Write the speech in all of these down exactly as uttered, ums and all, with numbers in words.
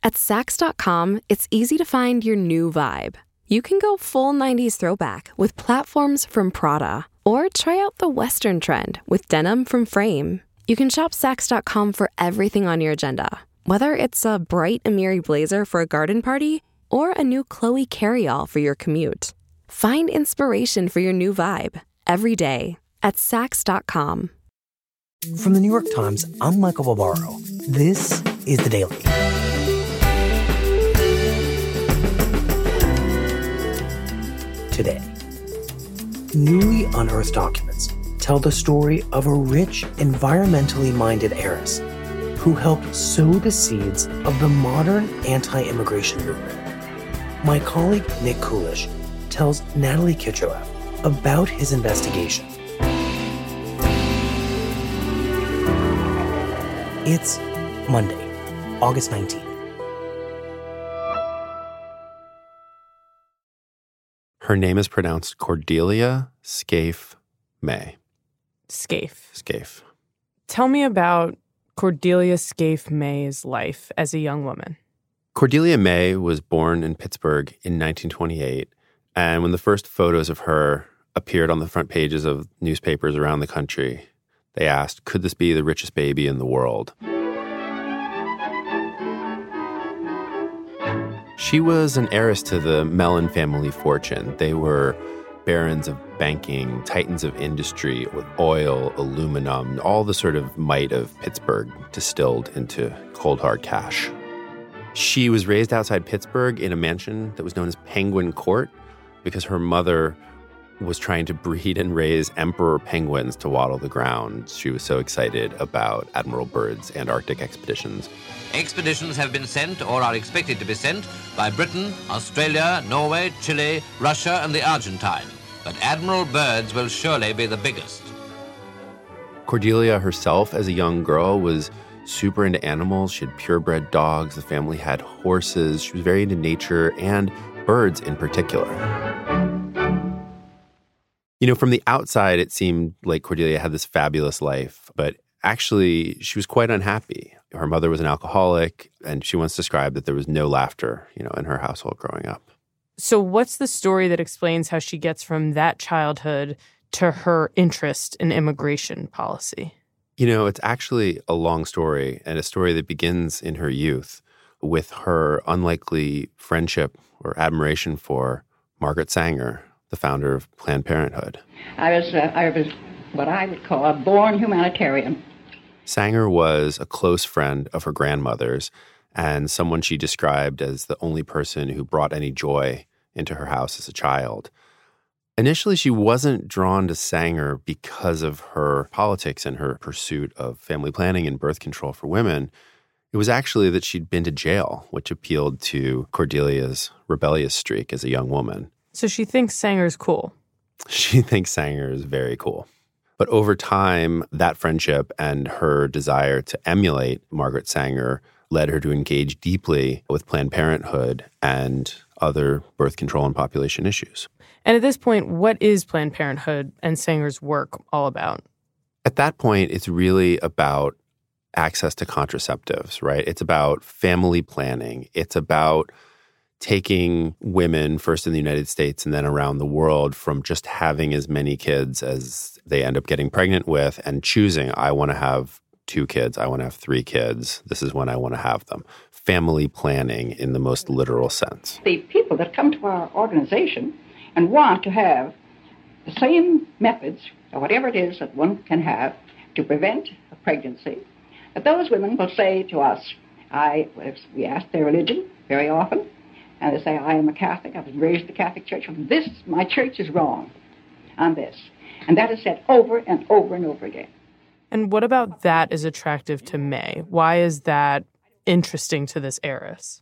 At Saks dot com, it's easy to find your new vibe. You can go full nineties throwback with platforms from Prada, or try out the Western trend with denim from Frame. You can shop Saks dot com for everything on your agenda, whether it's a bright Amiri blazer for a garden party or a new Chloe carryall for your commute. Find inspiration for your new vibe every day at Saks dot com. From the New York Times, I'm Michael Barbaro. This is The Daily. Today, newly unearthed documents tell the story of a rich, environmentally minded heiress who helped sow the seeds of the modern anti-immigration movement. My colleague Nick Coolish tells Natalie Kitroev about his investigation. It's Monday, August nineteenth. Her name is pronounced Cordelia Scaife May. Scaife. Scaife. Tell me about Cordelia Scaife May's life as a young woman. Cordelia May was born in Pittsburgh in nineteen twenty-eight, and when the first photos of her appeared on the front pages of newspapers around the country, they asked, could this be the richest baby in the world? She was an heiress to the Mellon family fortune. They were barons of banking, titans of industry with oil, aluminum, all the sort of might of Pittsburgh distilled into cold, hard cash. She was raised outside Pittsburgh in a mansion that was known as Penguin Court because her mother was trying to breed and raise emperor penguins to waddle the ground. She was so excited about Admiral Byrd's Antarctic expeditions. Expeditions have been sent or are expected to be sent by Britain, Australia, Norway, Chile, Russia, and the Argentine. But Admiral Byrd's will surely be the biggest. Cordelia herself, as a young girl, was super into animals. She had purebred dogs. The family had horses. She was very into nature and birds in particular. You know, from the outside, it seemed like Cordelia had this fabulous life, but actually, she was quite unhappy. Her mother was an alcoholic, and she once described that there was no laughter, you know, in her household growing up. So what's the story that explains how she gets from that childhood to her interest in immigration policy? You know, it's actually a long story, and a story that begins in her youth with her unlikely friendship or admiration for Margaret Sanger, the founder of Planned Parenthood. I was, uh, I was what I would call a born humanitarian. Sanger was a close friend of her grandmother's and someone she described as the only person who brought any joy into her house as a child. Initially, she wasn't drawn to Sanger because of her politics and her pursuit of family planning and birth control for women. It was actually that she'd been to jail, which appealed to Cordelia's rebellious streak as a young woman. So she thinks Sanger's cool. She thinks Sanger is very cool. But over time, that friendship and her desire to emulate Margaret Sanger led her to engage deeply with Planned Parenthood and other birth control and population issues. And at this point, what is Planned Parenthood and Sanger's work all about? At that point, it's really about access to contraceptives, right? It's about family planning. It's about taking women, first in the United States and then around the world, from just having as many kids as they end up getting pregnant with and choosing, I want to have two kids, I want to have three kids, this is when I want to have them. Family planning in the most literal sense. The people that come to our organization and want to have the same methods, or whatever it is that one can have to prevent a pregnancy, that those women will say to us, I, we ask their religion very often, and they say, I am a Catholic, I was raised in the Catholic Church. This, my church is wrong on this. And that is said over and over and over again. And what about that is attractive to May? Why is that interesting to this heiress?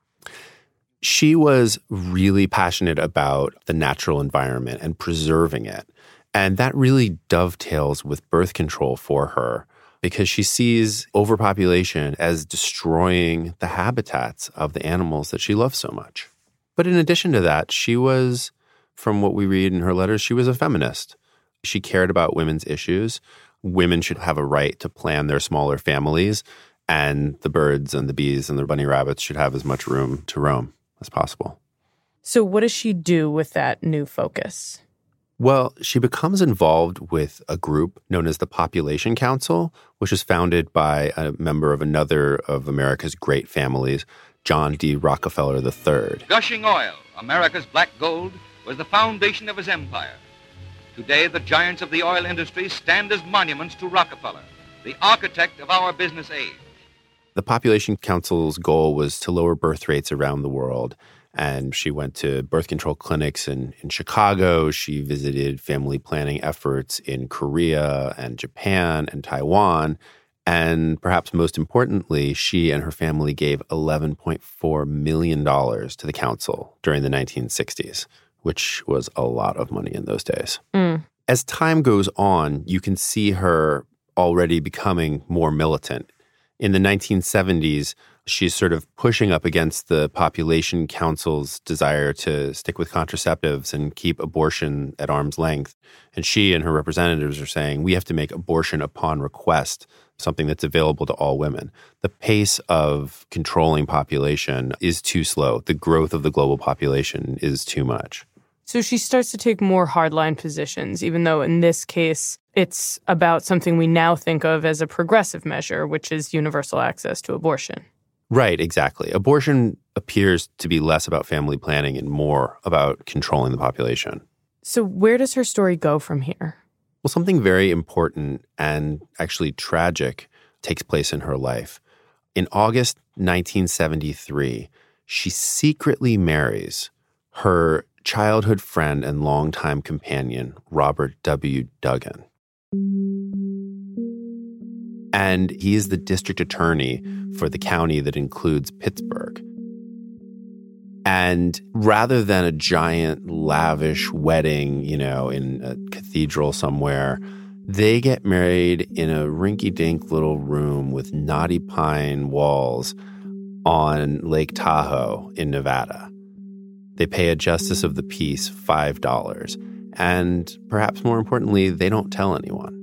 She was really passionate about the natural environment and preserving it. And that really dovetails with birth control for her, because she sees overpopulation as destroying the habitats of the animals that she loves so much. But in addition to that, she was, from what we read in her letters, she was a feminist. She cared about women's issues. Women should have a right to plan their smaller families and the birds and the bees and the bunny rabbits should have as much room to roam as possible. So what does she do with that new focus? Well, she becomes involved with a group known as the Population Council, which was founded by a member of another of America's great families, John D. Rockefeller the third. Gushing oil, America's black gold, was the foundation of his empire. Today, the giants of the oil industry stand as monuments to Rockefeller, the architect of our business age. The Population Council's goal was to lower birth rates around the world. And she went to birth control clinics in, in Chicago. She visited family planning efforts in Korea and Japan and Taiwan. And perhaps most importantly, she and her family gave eleven point four million dollars to the council during the nineteen sixties, which was a lot of money in those days. Mm. As time goes on, you can see her already becoming more militant. In the nineteen seventies, she's sort of pushing up against the Population Council's desire to stick with contraceptives and keep abortion at arm's length. And she and her representatives are saying, we have to make abortion upon request something that's available to all women. The pace of controlling population is too slow. The growth of the global population is too much. So she starts to take more hardline positions, even though in this case, it's about something we now think of as a progressive measure, which is universal access to abortion. Right, exactly. Abortion appears to be less about family planning and more about controlling the population. So where does her story go from here? Well, something very important and actually tragic takes place in her life. In August nineteen seventy-three, she secretly marries her childhood friend and longtime companion, Robert W. Duggan. And he is the district attorney for the county that includes Pittsburgh. And rather than a giant, lavish wedding, you know, in a cathedral somewhere, they get married in a rinky-dink little room with knotty pine walls on Lake Tahoe in Nevada. They pay a justice of the peace five dollars. And perhaps more importantly, they don't tell anyone.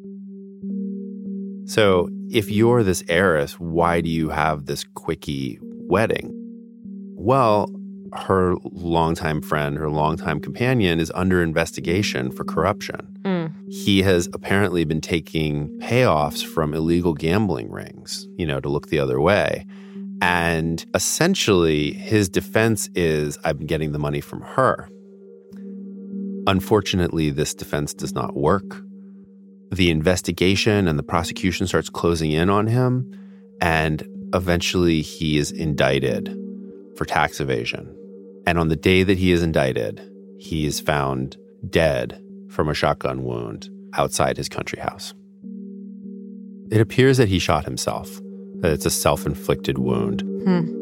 So if you're this heiress, why do you have this quickie wedding? Well, her longtime friend, her longtime companion is under investigation for corruption. Mm. He has apparently been taking payoffs from illegal gambling rings, you know, to look the other way. And essentially, his defense is, I've been getting the money from her. Unfortunately, this defense does not work. The investigation and the prosecution starts closing in on him, and eventually he is indicted for tax evasion. And on the day that he is indicted, he is found dead from a shotgun wound outside his country house. It appears that he shot himself, that it's a self-inflicted wound. Hmm.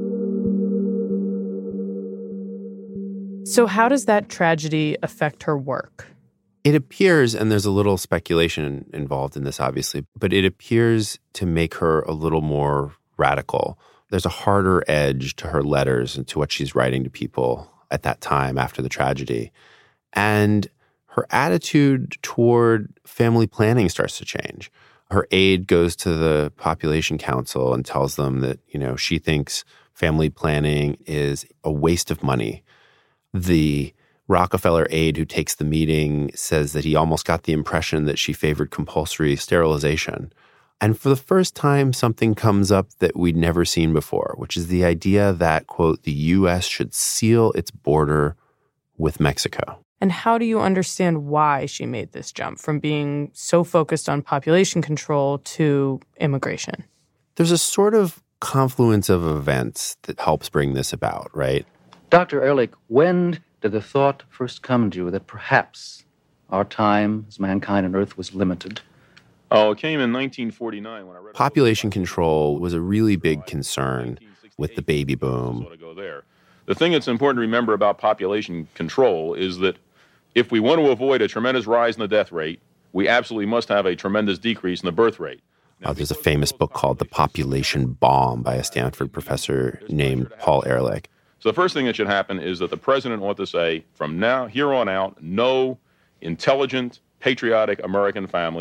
So how does that tragedy affect her work? It appears, and there's a little speculation involved in this, obviously, but it appears to make her a little more radical. There's a harder edge to her letters and to what she's writing to people at that time after the tragedy. And her attitude toward family planning starts to change. Her aide goes to the Population Council and tells them that, you know, she thinks family planning is a waste of money. The Rockefeller aide who takes the meeting says that he almost got the impression that she favored compulsory sterilization. And for the first time, something comes up that we'd never seen before, which is the idea that, quote, the U S should seal its border with Mexico. And how do you understand why she made this jump from being so focused on population control to immigration? There's a sort of confluence of events that helps bring this about, right? Doctor Ehrlich, when did the thought first come to you that perhaps our time as mankind on Earth was limited? Oh, it came in nineteen forty-nine when I read... Population control was a really big concern with the baby boom. The thing that's important to remember about population control is that if we want to avoid a tremendous rise in the death rate, we absolutely must have a tremendous decrease in the birth rate. Uh, there's a famous book called The Population Bomb by a Stanford professor named Paul Ehrlich. So the first thing that should happen is that the president ought to say, from now, here on out, no intelligent, patriotic American family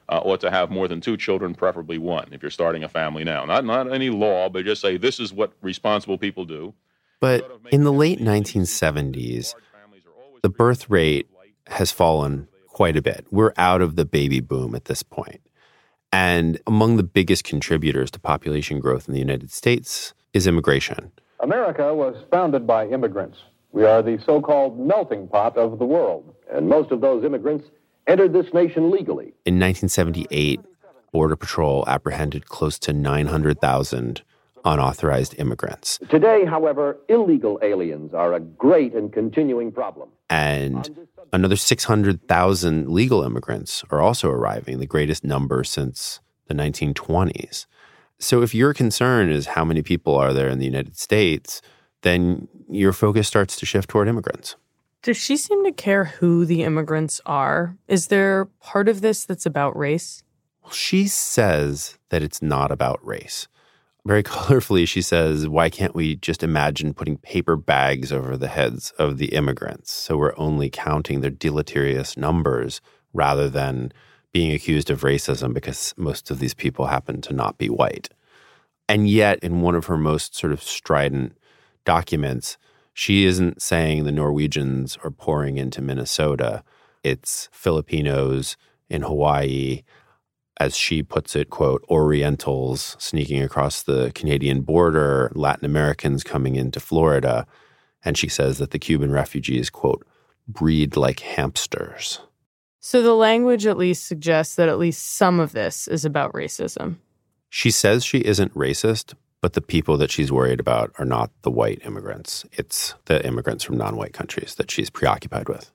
uh, ought to have more than two children, preferably one, if you're starting a family now. Not, not any law, but just say this is what responsible people do. But in the late nineteen seventies, the birth rate has fallen quite a bit. We're out of the baby boom at this point. And among the biggest contributors to population growth in the United States is immigration. America was founded by immigrants. We are the so-called melting pot of the world, and most of those immigrants entered this nation legally. In nineteen seventy-eight, Border Patrol apprehended close to nine hundred thousand unauthorized immigrants. Today, however, illegal aliens are a great and continuing problem. And another six hundred thousand legal immigrants are also arriving, the greatest number since the nineteen twenties. So if your concern is how many people are there in the United States, then your focus starts to shift toward immigrants. Does she seem to care who the immigrants are? Is there part of this that's about race? Well, she says that it's not about race. Very colorfully, she says, why can't we just imagine putting paper bags over the heads of the immigrants so we're only counting their deleterious numbers rather than being accused of racism because most of these people happen to not be white. And yet, in one of her most sort of strident documents, she isn't saying the Norwegians are pouring into Minnesota. It's Filipinos in Hawaii, as she puts it, quote, Orientals sneaking across the Canadian border, Latin Americans coming into Florida. And she says that the Cuban refugees, quote, breed like hamsters. So the language at least suggests that at least some of this is about racism. She says she isn't racist, but the people that she's worried about are not the white immigrants. It's the immigrants from non-white countries that she's preoccupied with.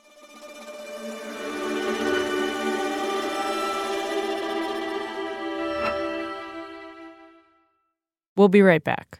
We'll be right back.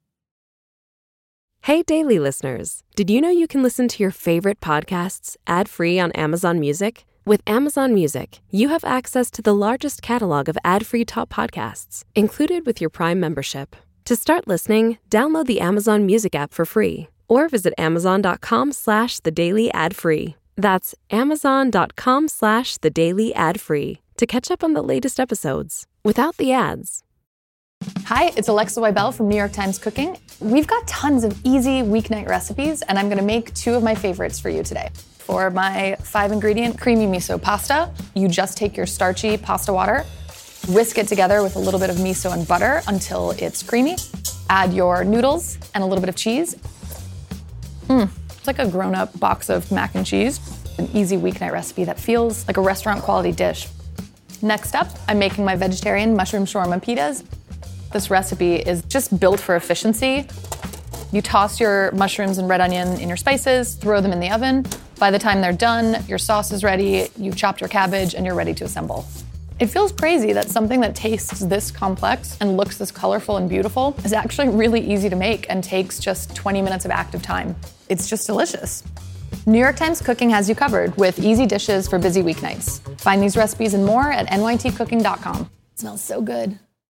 Hey, Daily listeners. Did you know you can listen to your favorite podcasts ad-free on Amazon Music? With Amazon Music, you have access to the largest catalog of ad-free top podcasts, included with your Prime membership. To start listening, download the Amazon Music app for free, or visit amazon.com slash the daily ad-free. That's amazon.com slash the daily ad-free to catch up on the latest episodes without the ads. Hi, it's Alexa Weibel from New York Times Cooking. We've got tons of easy weeknight recipes, and I'm going to make two of my favorites for you today. For my five-ingredient creamy miso pasta, you just take your starchy pasta water, whisk it together with a little bit of miso and butter until it's creamy. Add your noodles and a little bit of cheese. Mmm, it's like a grown-up box of mac and cheese. An easy weeknight recipe that feels like a restaurant-quality dish. Next up, I'm making my vegetarian mushroom shawarma pitas. This recipe is just built for efficiency. You toss your mushrooms and red onion in your spices, throw them in the oven. By the time they're done, your sauce is ready, you've chopped your cabbage, and you're ready to assemble. It feels crazy that something that tastes this complex and looks this colorful and beautiful is actually really easy to make and takes just twenty minutes of active time. It's just delicious. New York Times Cooking has you covered with easy dishes for busy weeknights. Find these recipes and more at N Y T cooking dot com. It smells so good.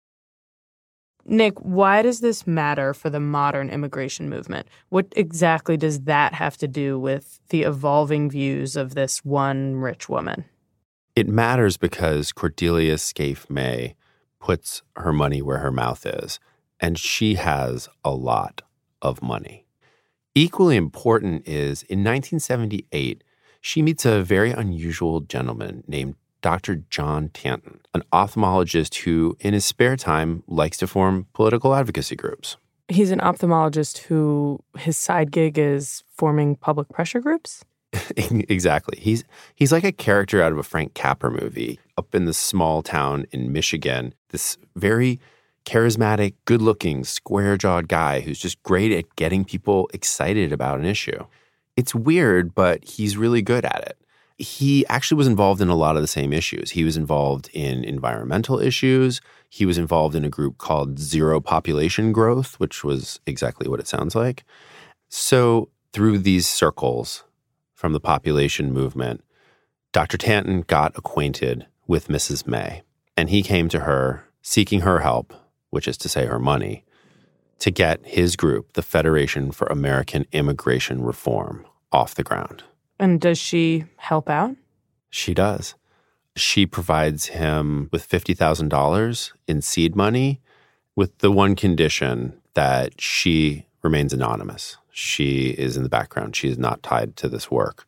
Nick, why does this matter for the modern immigration movement? What exactly does that have to do with the evolving views of this one rich woman? It matters because Cordelia Scaife May puts her money where her mouth is, and she has a lot of money. Equally important is, in nineteen seventy-eight, she meets a very unusual gentleman named Doctor John Tanton, an ophthalmologist who, in his spare time, likes to form political advocacy groups. He's an ophthalmologist who his side gig is forming public pressure groups? Exactly. He's he's like a character out of a Frank Capra movie up in this small town in Michigan, this very charismatic, good-looking, square-jawed guy who's just great at getting people excited about an issue. It's weird, but he's really good at it. He actually was involved in a lot of the same issues. He was involved in environmental issues. He was involved in a group called Zero Population Growth, which was exactly what it sounds like. So through these circles from the population movement, Doctor Tanton got acquainted with Missus May, and he came to her seeking her help, which is to say her money, to get his group, the Federation for American Immigration Reform, off the ground. And does she help out? She does. She provides him with fifty thousand dollars in seed money with the one condition that she remains anonymous. She is in the background. She is not tied to this work.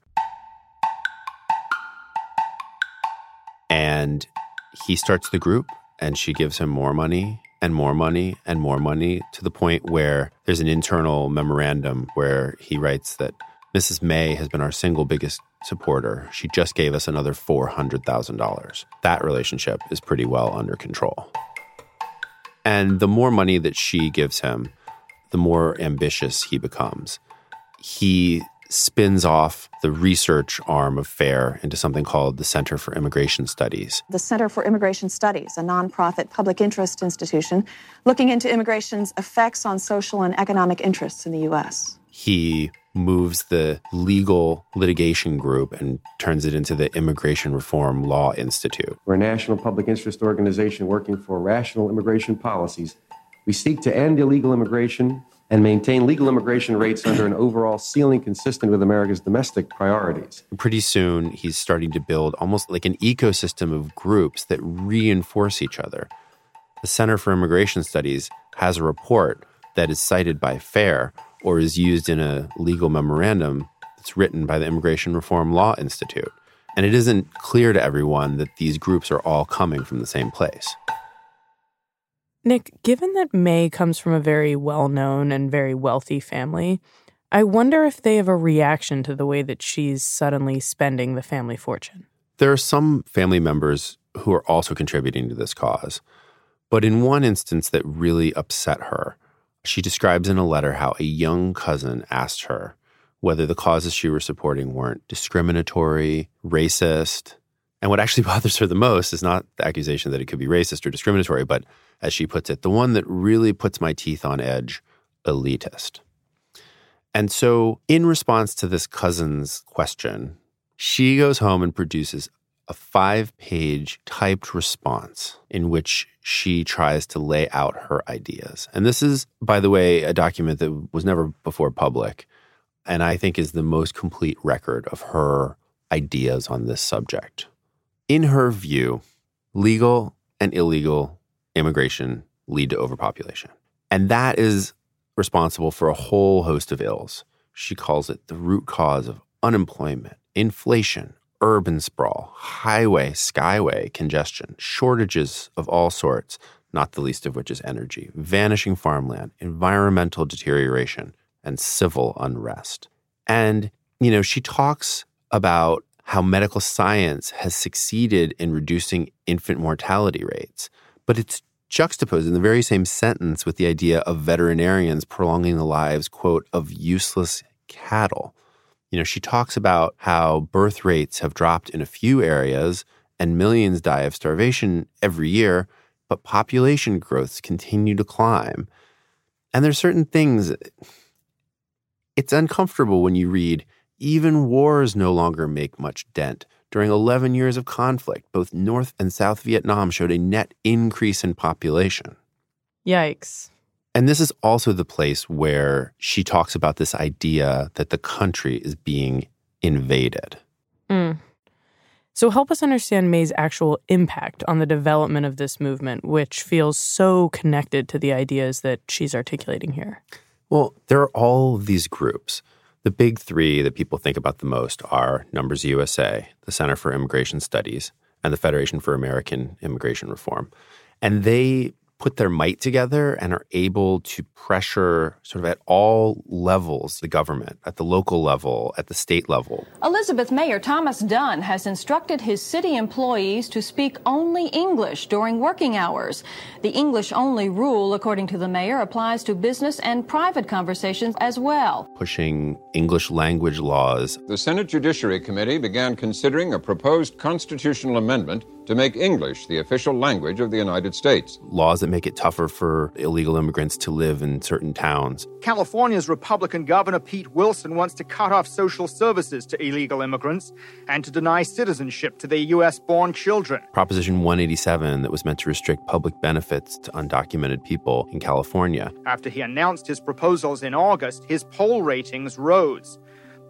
And he starts the group, and she gives him more money and more money and more money to the point where there's an internal memorandum where he writes that Missus May has been our single biggest supporter. She just gave us another four hundred thousand dollars. That relationship is pretty well under control. And the more money that she gives him, the more ambitious he becomes. He spins off the research arm of FAIR into something called the Center for Immigration Studies. The Center for Immigration Studies, a nonprofit public interest institution looking into immigration's effects on social and economic interests in the U S. He moves the legal litigation group and turns it into the Immigration Reform Law Institute. We're a national public interest organization working for rational immigration policies. We seek to end illegal immigration and maintain legal immigration rates under an overall ceiling consistent with America's domestic priorities. Pretty soon, he's starting to build almost like an ecosystem of groups that reinforce each other. The Center for Immigration Studies has a report that is cited by FAIR or is used in a legal memorandum that's written by the Immigration Reform Law Institute. And it isn't clear to everyone that these groups are all coming from the same place. Nick, given that May comes from a very well-known and very wealthy family, I wonder if they have a reaction to the way that she's suddenly spending the family fortune. There are some family members who are also contributing to this cause. But in one instance that really upset her, she describes in a letter how a young cousin asked her whether the causes she was supporting weren't discriminatory, racist. And what actually bothers her the most is not the accusation that it could be racist or discriminatory, but, as she puts it, the one that really puts my teeth on edge, elitist. And so in response to this cousin's question, she goes home and produces a five-page typed response in which she tries to lay out her ideas. And this is, by the way, a document that was never before public, and I think is the most complete record of her ideas on this subject. In her view, legal and illegal immigration lead to overpopulation. And that is responsible for a whole host of ills. She calls it the root cause of unemployment, inflation, urban sprawl, highway, skyway congestion, shortages of all sorts, not the least of which is energy, vanishing farmland, environmental deterioration, and civil unrest. And, you know, she talks about how medical science has succeeded in reducing infant mortality rates, but it's juxtaposed in the very same sentence with the idea of veterinarians prolonging the lives, quote, of useless cattle. You know, she talks about how birth rates have dropped in a few areas and millions die of starvation every year, but population growths continue to climb. And there's certain things, it's uncomfortable when you read, even wars no longer make much dent. During eleven years of conflict, both North and South Vietnam showed a net increase in population. Yikes. And this is also the place where she talks about this idea that the country is being invaded. Mm. So help us understand May's actual impact on the development of this movement, which feels so connected to the ideas that she's articulating here. Well, there are all of these groups. The big three that people think about the most are Numbers U S A, the Center for Immigration Studies, and the Federation for American Immigration Reform. And they put their might together and are able to pressure sort of at all levels the government, at the local level, at the state level. Elizabeth Mayor Thomas Dunn has instructed his city employees to speak only English during working hours. The English-only rule, according to the mayor, applies to business and private conversations as well. Pushing English language laws. The Senate Judiciary Committee began considering a proposed constitutional amendment to make English the official language of the United States. Laws that make it tougher for illegal immigrants to live in certain towns. California's Republican Governor Pete Wilson wants to cut off social services to illegal immigrants and to deny citizenship to their U S-born children. Proposition one eighty-seven that was meant to restrict public benefits to undocumented people in California. After he announced his proposals in August, his poll ratings rose.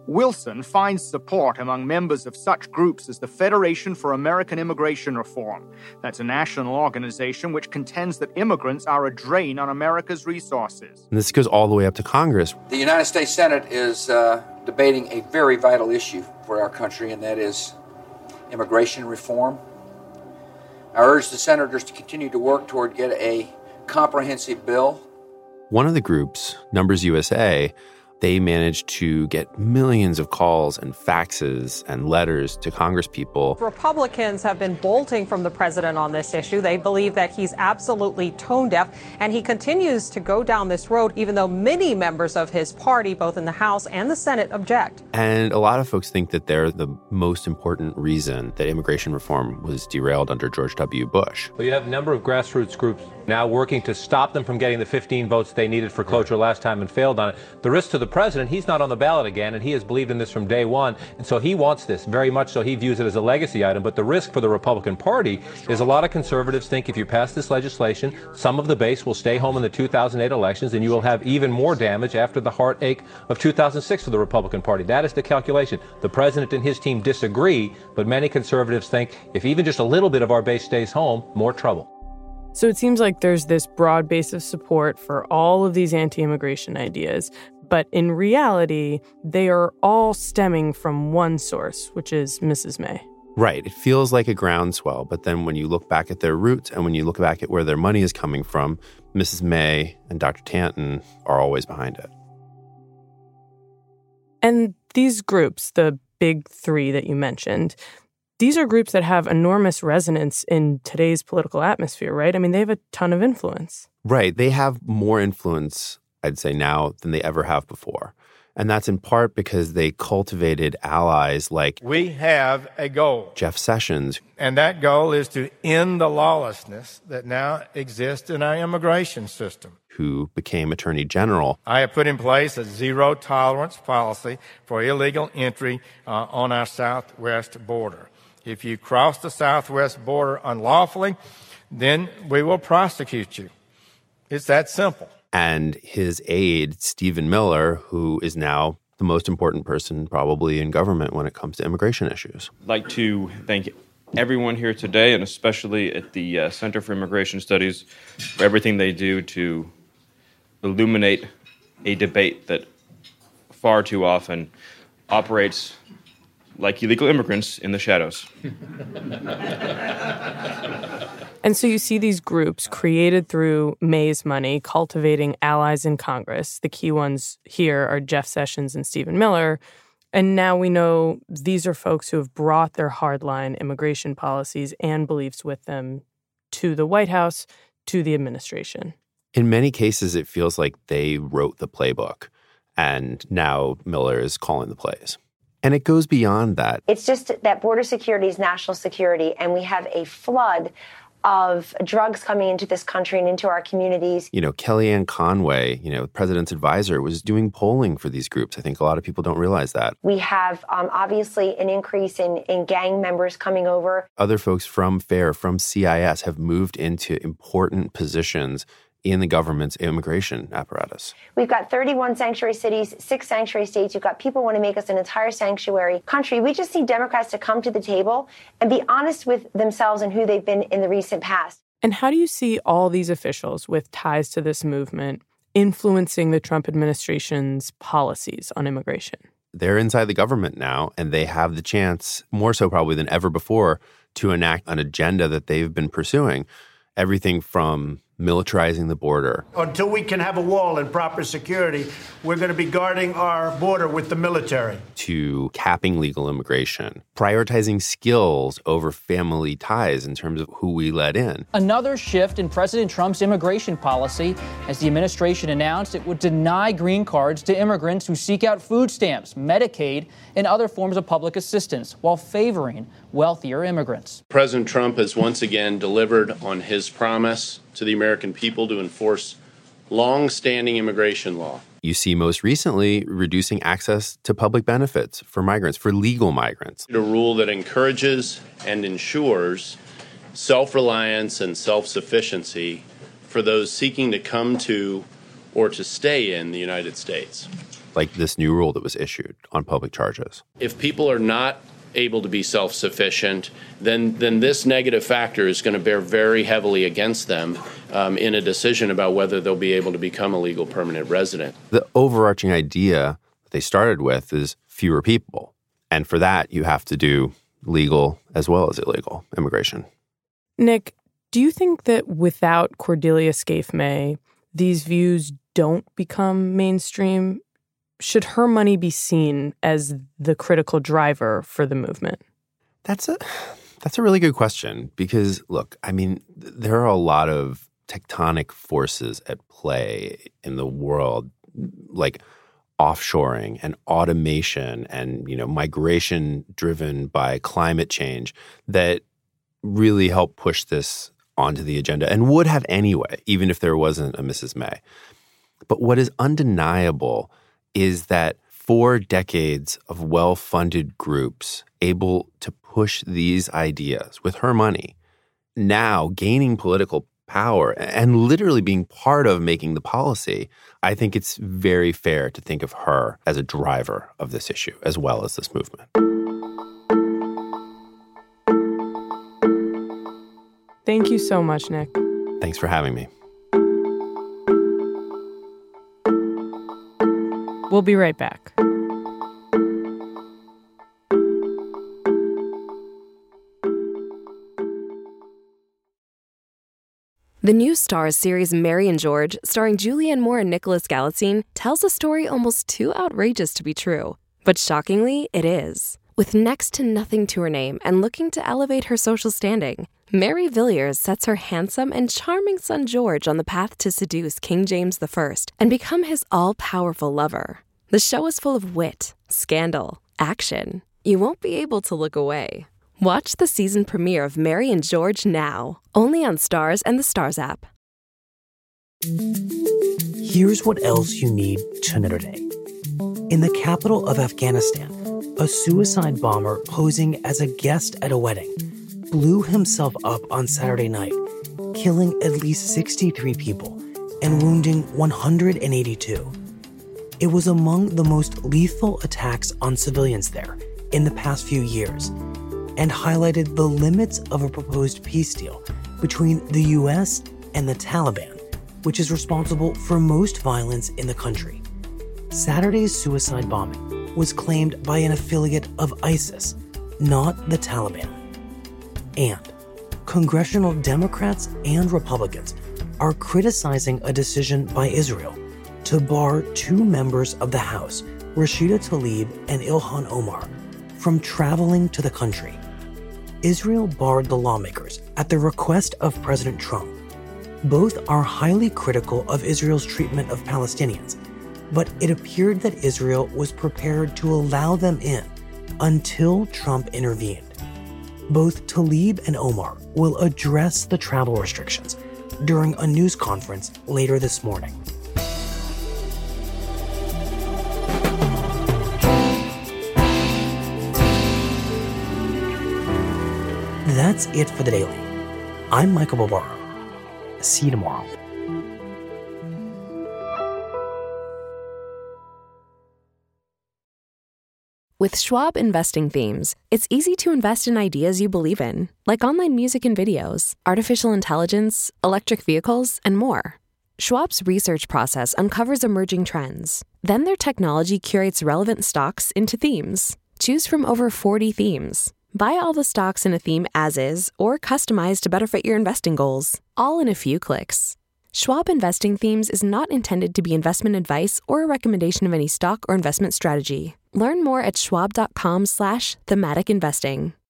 Wilson finds support among members of such groups as the Federation for American Immigration Reform. That's a national organization which contends that immigrants are a drain on America's resources. And this goes all the way up to Congress. The United States Senate is uh, debating a very vital issue for our country, and that is immigration reform. I urge the senators to continue to work toward get a comprehensive bill. One of the groups, Numbers U S A, they managed to get millions of calls and faxes and letters to Congresspeople. Republicans have been bolting from the president on this issue. They believe that he's absolutely tone deaf, and he continues to go down this road, even though many members of his party, both in the House and the Senate, object. And a lot of folks think that they're the most important reason that immigration reform was derailed under George W. Bush. Well, you have a number of grassroots groups now working to stop them from getting the fifteen votes they needed for cloture last time and failed on it. The risk to the president, he's not on the ballot again, and he has believed in this from day one, and so he wants this very much so. He views it as a legacy item. But the risk for the Republican Party is a lot of conservatives think if you pass this legislation, some of the base will stay home in the two thousand eight elections, and you will have even more damage after the heartache of two thousand six for the Republican Party. That is the calculation. The president and his team disagree, but many conservatives think if even just a little bit of our base stays home, more trouble. So it seems like there's this broad base of support for all of these anti-immigration ideas, but in reality, they are all stemming from one source, which is Missus May. Right. It feels like a groundswell, but then when you look back at their roots and when you look back at where their money is coming from, Missus May and Doctor Tanton are always behind it. And these groups, the big three that you mentioned, these are groups that have enormous resonance in today's political atmosphere, right? I mean, they have a ton of influence. Right. They have more influence, I'd say, now than they ever have before. And that's in part because they cultivated allies like we have a goal. Jeff Sessions. And that goal is to end the lawlessness that now exists in our immigration system. Who became Attorney General. I have put in place a zero tolerance policy for illegal entry uh, on our southwest border. If you cross the southwest border unlawfully, then we will prosecute you. It's that simple. And his aide, Stephen Miller, who is now the most important person probably in government when it comes to immigration issues. I'd like to thank everyone here today, and especially at the uh, Center for Immigration Studies, for everything they do to illuminate a debate that far too often operates like illegal immigrants in the shadows. And so you see these groups created through May's money, cultivating allies in Congress. The key ones here are Jeff Sessions and Stephen Miller. And now we know these are folks who have brought their hardline immigration policies and beliefs with them to the White House, to the administration. In many cases, it feels like they wrote the playbook, and now Miller is calling the plays. And it goes beyond that. It's just that border security is national security, and we have a flood of drugs coming into this country and into our communities. You know, Kellyanne Conway, you know, the president's advisor, was doing polling for these groups. I think a lot of people don't realize that. We have um, obviously an increase in, in gang members coming over. Other folks from FAIR, from C I S, have moved into important positions in the government's immigration apparatus. We've got thirty-one sanctuary cities, six sanctuary states. You've got people who want to make us an entire sanctuary country. We just need Democrats to come to the table and be honest with themselves and who they've been in the recent past. And how do you see all these officials with ties to this movement influencing the Trump administration's policies on immigration? They're inside the government now, and they have the chance, more so probably than ever before, to enact an agenda that they've been pursuing. Everything from militarizing the border. Until we can have a wall and proper security, we're going to be guarding our border with the military. To capping legal immigration, prioritizing skills over family ties in terms of who we let in. Another shift in President Trump's immigration policy, as the administration announced it would deny green cards to immigrants who seek out food stamps, Medicaid, and other forms of public assistance, while favoring wealthier immigrants. President Trump has once again delivered on his promise to the American people to enforce long-standing immigration law. You see most recently reducing access to public benefits for migrants, for legal migrants. A rule that encourages and ensures self-reliance and self-sufficiency for those seeking to come to or to stay in the United States. like this new rule that was issued on public charges. If people are not able to be self-sufficient, then then this negative factor is going to bear very heavily against them um, in a decision about whether they'll be able to become a legal permanent resident. The overarching idea that they started with is fewer people. And for that, you have to do legal as well as illegal immigration. Nick, do you think that without Cordelia Scaife May, these views don't become mainstream? Should her money be seen as the critical driver for the movement? That's a that's a really good question because, look, I mean, there are a lot of tectonic forces at play in the world, like offshoring and automation and, you know, migration driven by climate change that really help push this onto the agenda and would have anyway, even if there wasn't a Missus May. But what is undeniable is that four decades of well-funded groups able to push these ideas with her money, now gaining political power and literally being part of making the policy, I think it's very fair to think of her as a driver of this issue as well as this movement. Thank you so much, Nick. Thanks for having me. We'll be right back. The new Starz series Mary and George, starring Julianne Moore and Nicholas Galitzine, tells a story almost too outrageous to be true. But shockingly, it is. With next to nothing to her name and looking to elevate her social standing, Mary Villiers sets her handsome and charming son George on the path to seduce King James the First and become his all-powerful lover. The show is full of wit, scandal, action. You won't be able to look away. Watch the season premiere of Mary and George now, only on Starz and the Starz app. Here's what else you need to know today. In the capital of Afghanistan, a suicide bomber posing as a guest at a wedding blew himself up on Saturday night, killing at least sixty-three people and wounding one hundred eighty-two. It was among the most lethal attacks on civilians there in the past few years and highlighted the limits of a proposed peace deal between the U S and the Taliban, which is responsible for most violence in the country. Saturday's suicide bombing was claimed by an affiliate of ISIS, not the Taliban. And congressional Democrats and Republicans are criticizing a decision by Israel to bar two members of the House, Rashida Tlaib and Ilhan Omar, from traveling to the country. Israel barred the lawmakers at the request of President Trump. Both are highly critical of Israel's treatment of Palestinians, but it appeared that Israel was prepared to allow them in until Trump intervened. Both Tlaib and Omar will address the travel restrictions during a news conference later this morning. That's it for the Daily. I'm Michael Barbaro. See you tomorrow. With Schwab Investing Themes, it's easy to invest in ideas you believe in, like online music and videos, artificial intelligence, electric vehicles, and more. Schwab's research process uncovers emerging trends. Then their technology curates relevant stocks into themes. Choose from over forty themes. Buy all the stocks in a theme as is or customize to better fit your investing goals, all in a few clicks. Schwab Investing Themes is not intended to be investment advice or a recommendation of any stock or investment strategy. Learn more at schwab.com slash thematic investing.